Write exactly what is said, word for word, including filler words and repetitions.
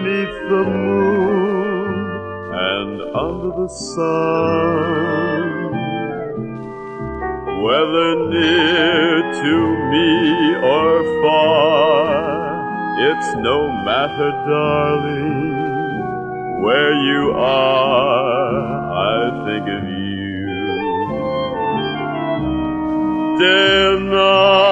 beneath the moon and under the sun. Whether near to me or far, it's no matter, darling, where you are, I think of you. Day and night